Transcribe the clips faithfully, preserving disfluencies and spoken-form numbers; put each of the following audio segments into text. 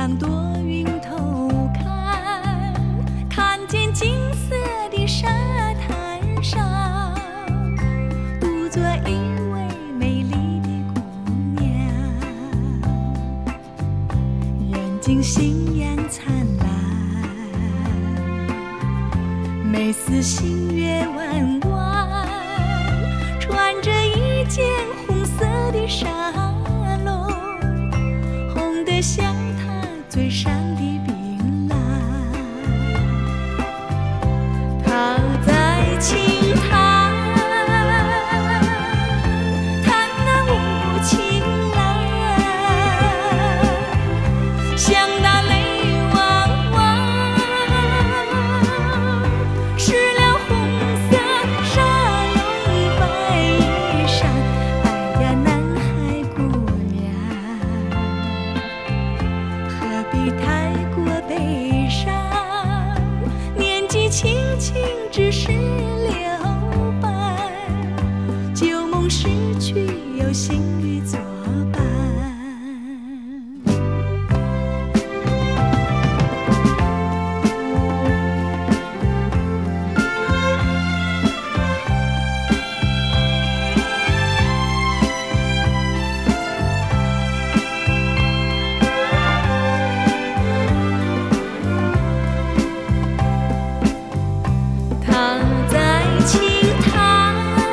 像朵云偷看，看见金色的沙滩上，独坐一位美丽的姑娘，眼睛星样灿烂，眉似新月弯弯，穿着一件红色的纱笼，红得像她嘴上的槟榔。她在轻弹，弹那无情郎，像那泪汪汪，湿了红色纱笼白衣裳。哎呀，男孩姑娘，何必太过悲伤？年纪轻轻只是留伴，旧梦逝去有新侣作伴。她在轻弹，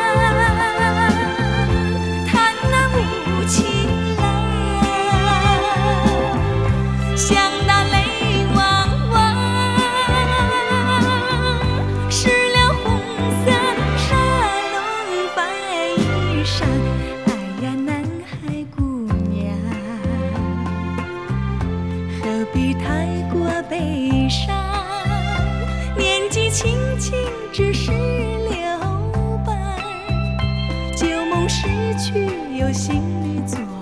弹那无情郎，像那泪汪汪，湿了红色纱笼白衣裳。哎呀，男孩姑娘，何必太过悲伤？年纪轻轻只是留伴，旧梦逝去有新侣作